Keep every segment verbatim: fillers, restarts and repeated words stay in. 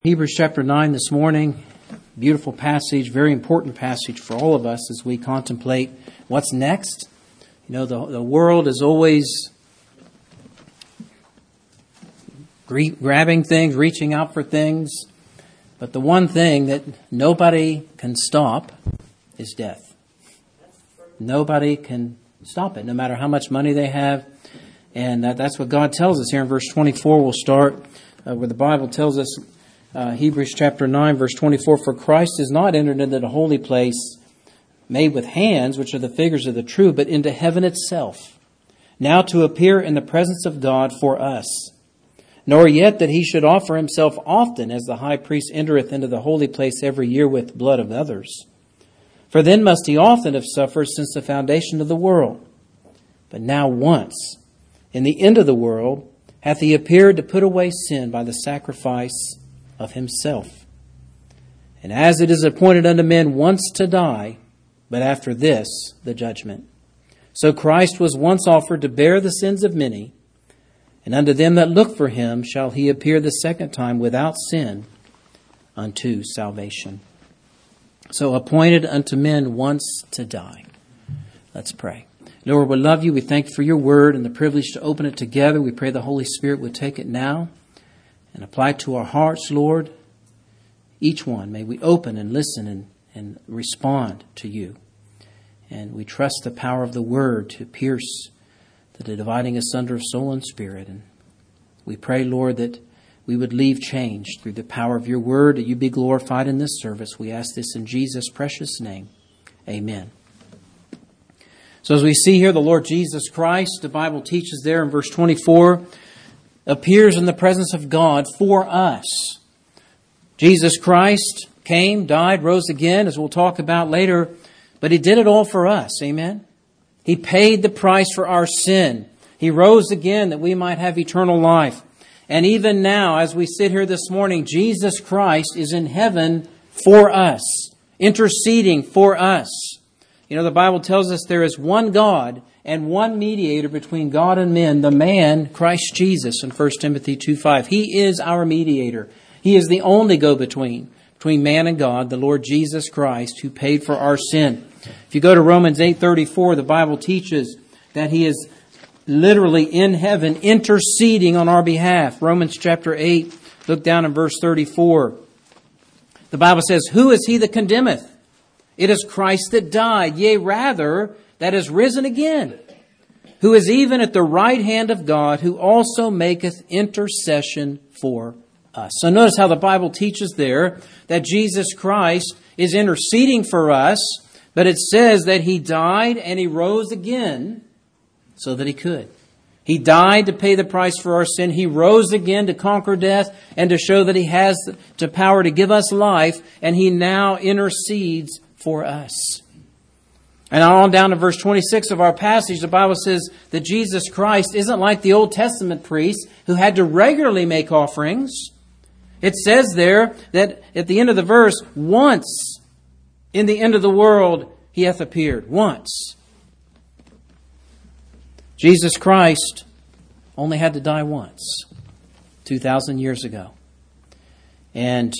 Hebrews chapter nine this morning, beautiful passage, very important passage for all of us as we contemplate what's next. You know, the, the world is always gre- grabbing things, reaching out for things, but the one thing that nobody can stop is death. Nobody can stop it, no matter how much money they have. And that, that's what God tells us here in verse twenty-four. We'll start uh, where the Bible tells us, Uh, Hebrews chapter nine, verse twenty-four, "For Christ is not entered into the holy place made with hands, which are the figures of the true, but into heaven itself, now to appear in the presence of God for us. Nor yet that he should offer himself often, as the high priest entereth into the holy place every year with blood of others. For then must he often have suffered since the foundation of the world. But now once, in the end of the world, hath he appeared to put away sin by the sacrifice of himself. And as it is appointed unto men once to die, but after this the judgment. So Christ was once offered to bear the sins of many, and unto them that look for him shall he appear the second time without sin unto salvation." So appointed unto men once to die. Let's pray. Lord, we love you. We thank you for your word and the privilege to open it together. We pray the Holy Spirit would take it now and apply it to our hearts, Lord. Each one, may we open and listen and, and respond to you. And we trust the power of the word to pierce the dividing asunder of soul and spirit. And we pray, Lord, that we would leave changed through the power of your word, that you be glorified in this service. We ask this in Jesus' precious name. Amen. So as we see here, the Lord Jesus Christ, the Bible teaches there in verse twenty-four, appears in the presence of God for us. Jesus Christ came, died, rose again, as we'll talk about later, but he did it all for us. Amen. He paid the price for our sin. He rose again that we might have eternal life. And even now, as we sit here this morning, Jesus Christ is in heaven for us, interceding for us. You know, the Bible tells us there is one God and one mediator between God and men, the man, Christ Jesus, in First Timothy two five. He is our mediator. He is the only go-between between man and God, the Lord Jesus Christ, who paid for our sin. If you go to Romans eight thirty-four, the Bible teaches that he is literally in heaven interceding on our behalf. Romans chapter eight, look down in verse thirty-four. The Bible says, "Who is he that condemneth? It is Christ that died, yea, rather, that is risen again, who is even at the right hand of God, who also maketh intercession for us." So notice how the Bible teaches there that Jesus Christ is interceding for us, but it says that he died and he rose again so that he could. He died to pay the price for our sin. He rose again to conquer death and to show that he has the power to give us life, and he now intercedes for us. And on down to verse twenty-six of our passage, the Bible says that Jesus Christ isn't like the Old Testament priests who had to regularly make offerings. It says there that at the end of the verse, once in the end of the world he hath appeared. Once. Jesus Christ only had to die once, two thousand years ago, and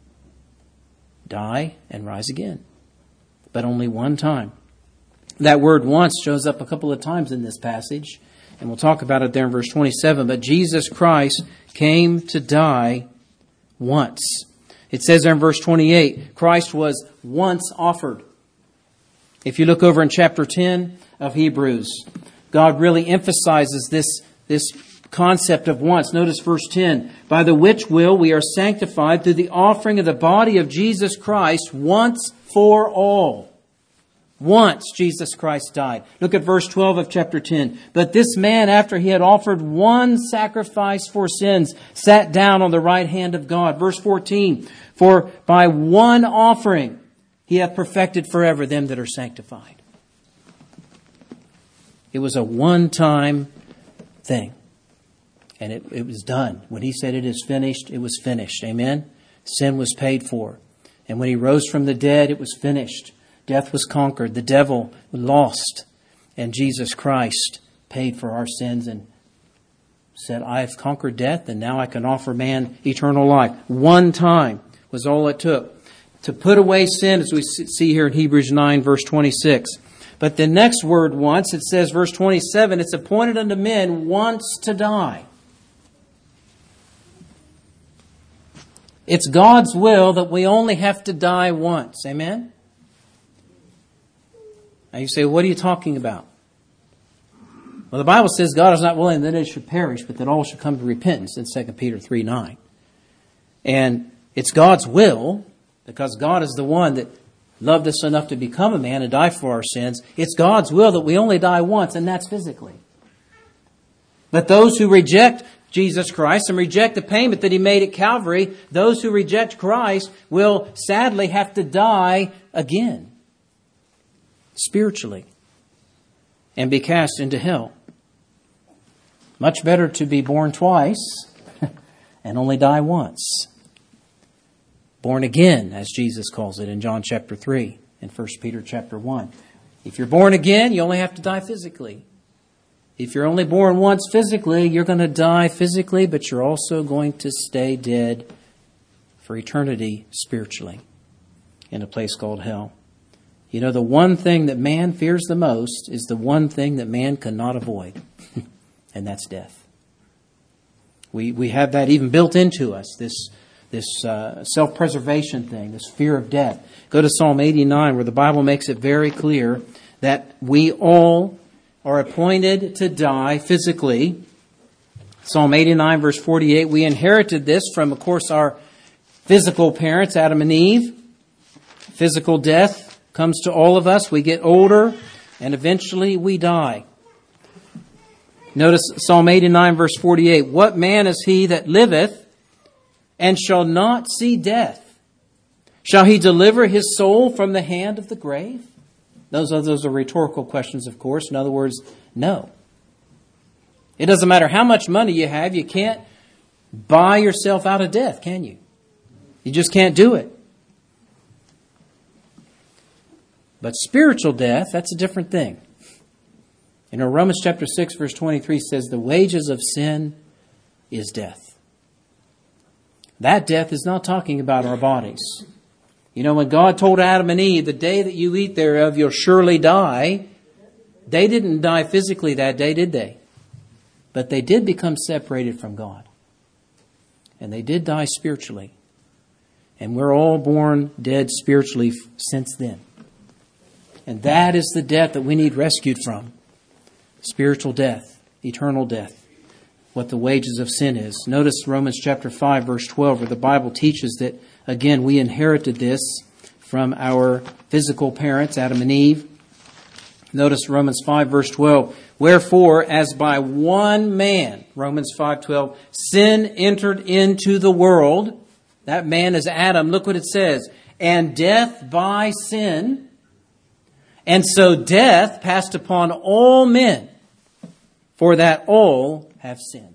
die and rise again. But only one time. That word once shows up a couple of times in this passage, and we'll talk about it there in verse twenty-seven. But Jesus Christ came to die once. It says there in verse twenty-eight, Christ was once offered. If you look over in chapter ten of Hebrews, God really emphasizes this, this concept of once. Notice verse ten. "By the which will we are sanctified through the offering of the body of Jesus Christ once for all." Once Jesus Christ died. Look at verse twelve of chapter ten. "But this man, after he had offered one sacrifice for sins, sat down on the right hand of God." Verse fourteen. "For by one offering he hath perfected forever them that are sanctified." It was a one-time thing. And it, it was done. When he said it is finished, it was finished. Amen? Sin was paid for. And when he rose from the dead, it was finished. Death was conquered. The devil was lost. And Jesus Christ paid for our sins and said, I've conquered death and now I can offer man eternal life. One time was all it took to put away sin, as we see here in Hebrews nine, verse twenty-six. But the next word once, it says, verse twenty-seven, it's appointed unto men once to die. It's God's will that we only have to die once. Amen? Now you say, what are you talking about? Well, the Bible says God is not willing that it should perish, but that all should come to repentance in Second Peter three nine. And it's God's will, because God is the one that loved us enough to become a man and die for our sins. It's God's will that we only die once, and that's physically. But those who reject Jesus Christ and reject the payment that He made at Calvary, those who reject Christ will sadly have to die again, spiritually, and be cast into hell. Much better to be born twice and only die once. Born again, as Jesus calls it in John chapter three and First Peter chapter one. If you're born again, you only have to die physically. If you're only born once physically, you're going to die physically, but you're also going to stay dead for eternity spiritually in a place called hell. You know, the one thing that man fears the most is the one thing that man cannot avoid, and that's death. We we have that even built into us, this this uh, self-preservation thing, this fear of death. Go to Psalm eighty-nine, where the Bible makes it very clear that we all are appointed to die physically. Psalm eighty-nine, verse forty-eight, we inherited this from, of course, our physical parents, Adam and Eve. Physical death comes to all of us. We get older, and eventually we die. Notice Psalm eighty-nine, verse forty-eight. What man is he that liveth and shall not see death? Shall he deliver his soul from the hand of the grave? Those are, those are rhetorical questions, of course. In other words, no. It doesn't matter how much money you have. You can't buy yourself out of death, can you? You just can't do it. But spiritual death, that's a different thing. You know, Romans chapter six, verse twenty-three says, the wages of sin is death. That death is not talking about our bodies. You know, when God told Adam and Eve, the day that you eat thereof, you'll surely die, they didn't die physically that day, did they? But they did become separated from God. And they did die spiritually. And we're all born dead spiritually since then. And that is the death that we need rescued from. Spiritual death, eternal death, what the wages of sin is. Notice Romans chapter five, verse twelve, where the Bible teaches that, again, we inherited this from our physical parents, Adam and Eve. Notice Romans five, verse twelve. Wherefore, as by one man, Romans five twelve, sin entered into the world. That man is Adam. Look what it says. And death by sin. And so death passed upon all men, for that all have sinned.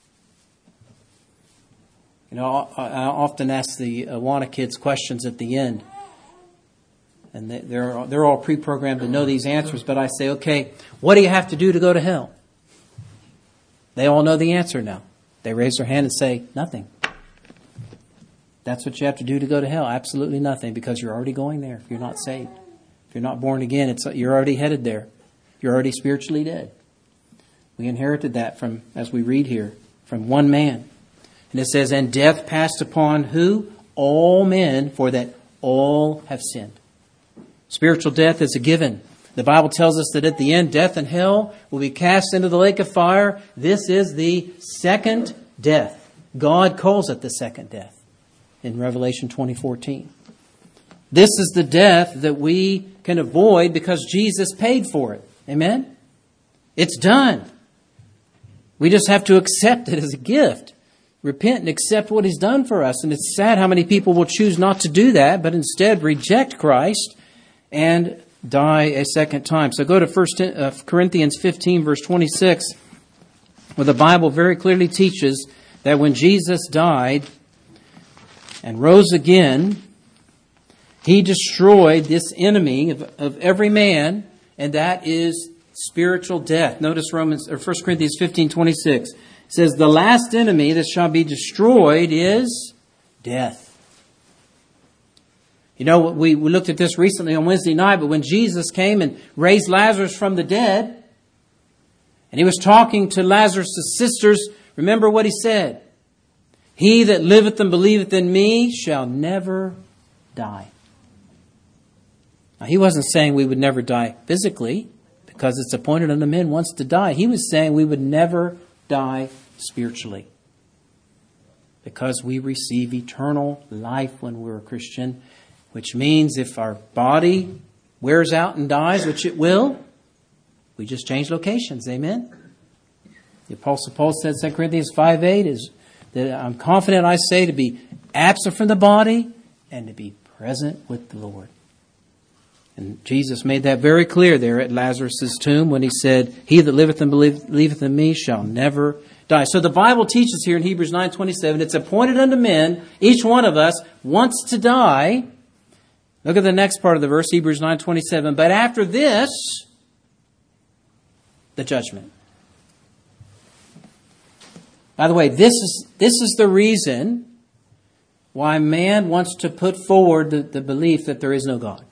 You know, I often ask the Awana kids questions at the end. And they're, they're all pre-programmed to know these answers. But I say, okay, what do you have to do to go to hell? They all know the answer now. They raise their hand and say, nothing. That's what you have to do to go to hell. Absolutely nothing, because you're already going there if you're not saved. If you're not born again, it's you're already headed there. You're already spiritually dead. We inherited that from, as we read here, from one man. And it says, and death passed upon who? All men, for that all have sinned. Spiritual death is a given. The Bible tells us that at the end, death and hell will be cast into the lake of fire. This is the second death. God calls it the second death in Revelation twenty fourteen. This is the death that we can avoid because Jesus paid for it. Amen? It's done. We just have to accept it as a gift. Repent and accept what He's done for us. And it's sad how many people will choose not to do that, but instead reject Christ and die a second time. So go to First Corinthians fifteen, verse twenty-six, where the Bible very clearly teaches that when Jesus died and rose again, He destroyed this enemy of, of every man, and that is spiritual death. Notice Romans or First Corinthians fifteen twenty-six It says, the last enemy that shall be destroyed is death. You know, we, we looked at this recently on Wednesday night, but when Jesus came and raised Lazarus from the dead, and he was talking to Lazarus' sisters, remember what he said? He that liveth and believeth in me shall never die. Now, he wasn't saying we would never die physically, because it's appointed unto men once to die. He was saying we would never die spiritually, because we receive eternal life when we're a Christian, which means if our body wears out and dies, which it will, we just change locations. Amen? The Apostle Paul said, Second Corinthians five eight, is that I'm confident, I say, to be absent from the body and to be present with the Lord. And Jesus made that very clear there at Lazarus' tomb when he said, he that liveth and believeth in me shall never die. So the Bible teaches here in Hebrews nine twenty-seven, it's appointed unto men, each one of us wants to die. Look at the next part of the verse, Hebrews nine twenty-seven. But after this, the judgment. By the way, this is this is the reason why man wants to put forward the, the belief that there is no God.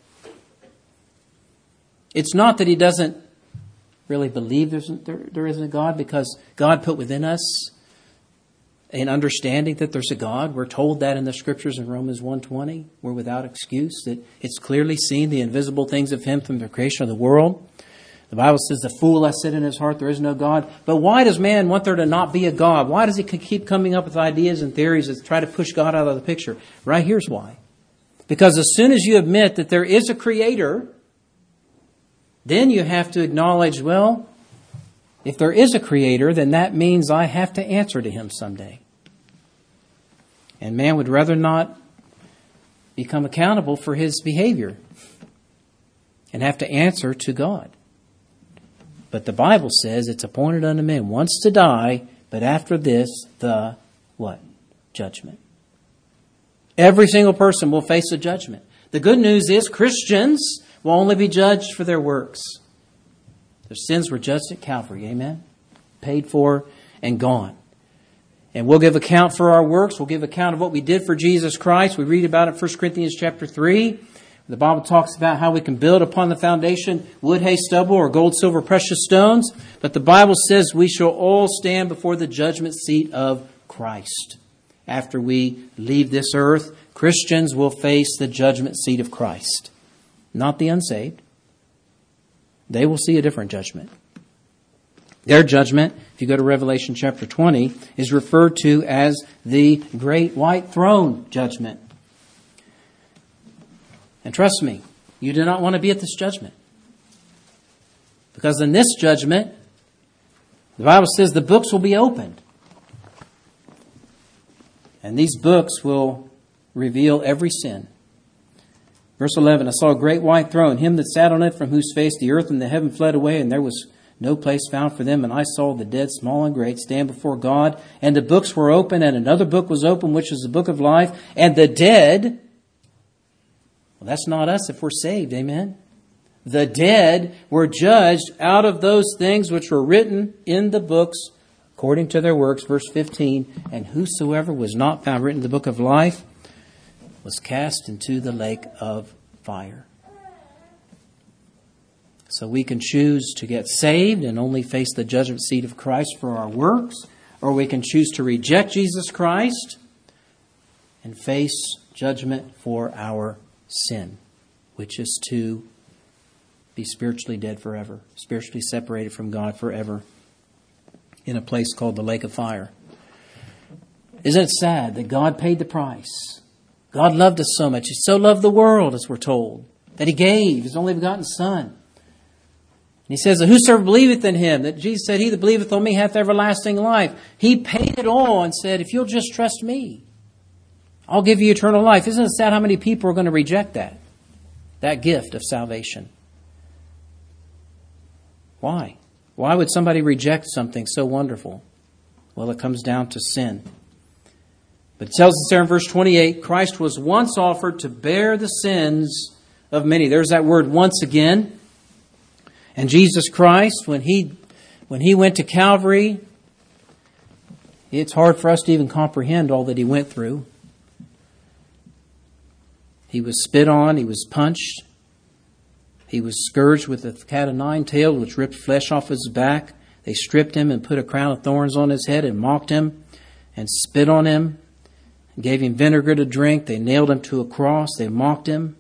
It's not that he doesn't really believe there's, there, there isn't a God, because God put within us an understanding that there's a God. We're told that in the Scriptures in Romans one twenty. We're without excuse, that it's clearly seen the invisible things of Him from the creation of the world. The Bible says, the fool hath said in his heart, there is no God. But why does man want there to not be a God? Why does he keep coming up with ideas and theories that try to push God out of the picture? Right here's why. Because as soon as you admit that there is a Creator, then you have to acknowledge, well, if there is a Creator, then that means I have to answer to Him someday. And man would rather not become accountable for his behavior and have to answer to God. But the Bible says it's appointed unto men once to die, but after this, the what? Judgment. Every single person will face a judgment. The good news is Christians will only be judged for their works. Their sins were judged at Calvary. Amen? Paid for and gone. And we'll give account for our works. We'll give account of what we did for Jesus Christ. We read about it in First Corinthians chapter three. The Bible talks about how we can build upon the foundation wood, hay, stubble, or gold, silver, precious stones. But the Bible says we shall all stand before the judgment seat of Christ. After we leave this earth, Christians will face the judgment seat of Christ. Not the unsaved. They will see a different judgment. Their judgment, if you go to Revelation chapter twenty, is referred to as the great white throne judgment. And trust me, you do not want to be at this judgment. Because in this judgment, the Bible says the books will be opened. And these books will reveal every sin. Verse eleven, I saw a great white throne, him that sat on it, from whose face the earth and the heaven fled away, and there was no place found for them. And I saw the dead, small and great, stand before God. And the books were open, and another book was open, which is the book of life. And the dead... Well, that's not us if we're saved, amen? The dead were judged out of those things which were written in the books according to their works. Verse fifteen, and whosoever was not found written in the book of life was cast into the lake of fire. So we can choose to get saved and only face the judgment seat of Christ for our works, or we can choose to reject Jesus Christ and face judgment for our sin, which is to be spiritually dead forever, spiritually separated from God forever in a place called the lake of fire. Isn't it sad that God paid the price? God loved us so much. He so loved the world, as we're told, that He gave His only begotten Son. And He says that whosoever believeth in Him, that Jesus said, he that believeth on me hath everlasting life. He paid it all and said, if you'll just trust me, I'll give you eternal life. Isn't it sad how many people are going to reject that? That gift of salvation. Why? Why would somebody reject something so wonderful? Well, it comes down to sin. But it tells us there in verse twenty-eight, Christ was once offered to bear the sins of many. There's that word once again. And Jesus Christ, when he, when he went to Calvary, It's hard for us to even comprehend all that he went through. He was spit on. He was punched. He was scourged with a cat of nine tails, which ripped flesh off his back. They stripped him and put a crown of thorns on his head and mocked him and spit on him and gave him vinegar to drink. They nailed him to a cross. They mocked him.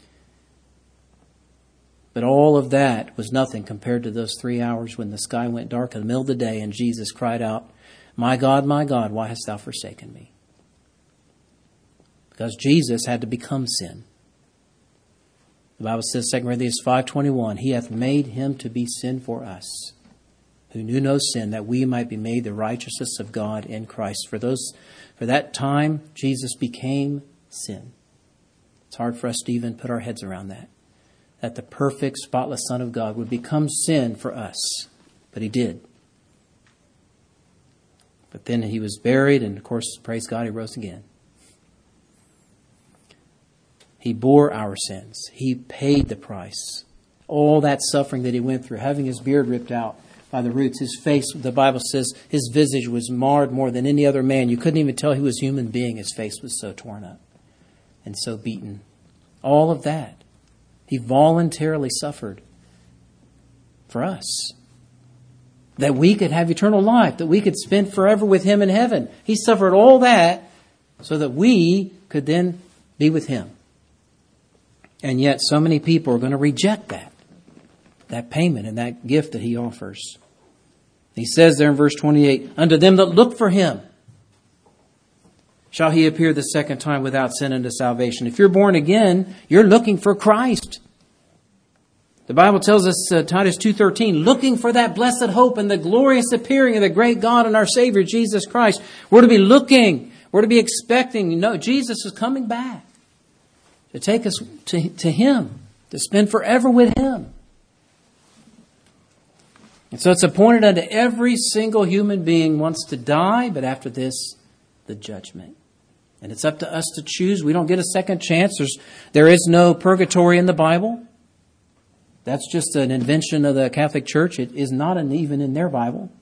But all of that was nothing compared to those three hours when the sky went dark in the middle of the day and Jesus cried out, "My God, my God, why hast thou forsaken me?" Because Jesus had to become sin. The Bible says, Second Corinthians five twenty-one, He hath made him to be sin for us, who knew no sin, that we might be made the righteousness of God in Christ. For those, for that time, Jesus became sin. It's hard for us to even put our heads around that. That the perfect, spotless Son of God would become sin for us. But He did. But then He was buried, and of course, praise God, He rose again. He bore our sins. He paid the price. All that suffering that He went through, having His beard ripped out by the roots, His face, the Bible says, His visage was marred more than any other man. You couldn't even tell He was a human being. His face was so torn up and so beaten. All of that. He voluntarily suffered for us. That we could have eternal life, that we could spend forever with Him in heaven. He suffered all that so that we could then be with Him. And yet so many people are going to reject that, that payment and that gift that He offers. He says there in verse twenty-eight, unto them that look for Him shall He appear the second time without sin unto salvation. If you're born again, you're looking for Christ. The Bible tells us, uh, Titus two thirteen, looking for that blessed hope and the glorious appearing of the great God and our Savior, Jesus Christ. We're to be looking. We're to be expecting. You know, Jesus is coming back to take us to, to Him, to spend forever with Him. And so it's appointed unto every single human being wants to die, but after this, the judgment. And it's up to us to choose. We don't get a second chance. There's, there is no purgatory in the Bible. That's just an invention of the Catholic Church. It is not an, even in their Bible.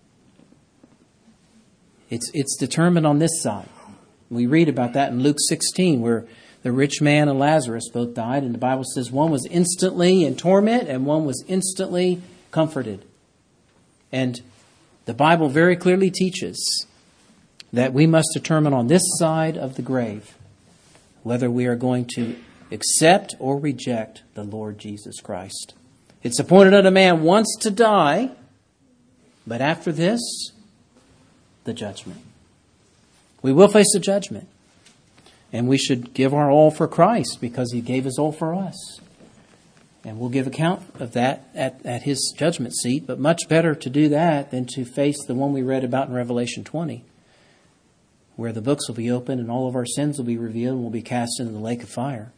It's, it's determined on this side. We read about that in Luke sixteen, where the rich man and Lazarus both died. And the Bible says one was instantly in torment and one was instantly comforted. And the Bible very clearly teaches that we must determine on this side of the grave whether we are going to accept or reject the Lord Jesus Christ. It's appointed unto man once to die, but after this, the judgment. We will face the judgment. And we should give our all for Christ because He gave His all for us. And we'll give account of that at, at His judgment seat. But much better to do that than to face the one we read about in Revelation twenty, where the books will be opened and all of our sins will be revealed and will be cast into the lake of fire.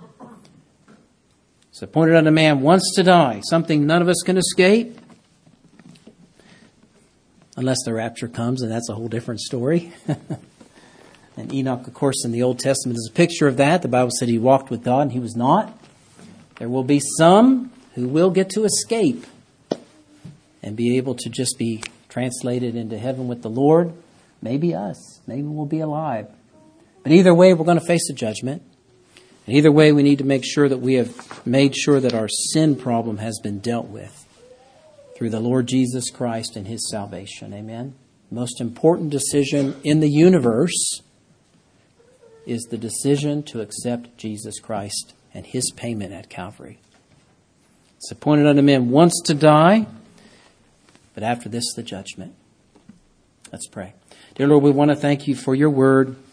It's appointed unto man once to die, something none of us can escape, unless the rapture comes, and that's a whole different story. And Enoch, of course, in the Old Testament is a picture of that. The Bible said he walked with God and he was not. There will be some who will get to escape and be able to just be translated into heaven with the Lord. Maybe us. Maybe we'll be alive. But either way, we're going to face the judgment. And either way, we need to make sure that we have made sure that our sin problem has been dealt with through the Lord Jesus Christ and His salvation. Amen. The most important decision in the universe is the decision to accept Jesus Christ and His payment at Calvary. It's appointed unto men once to die, but after this, the judgment. Let's pray. Dear Lord, we want to thank You for Your word.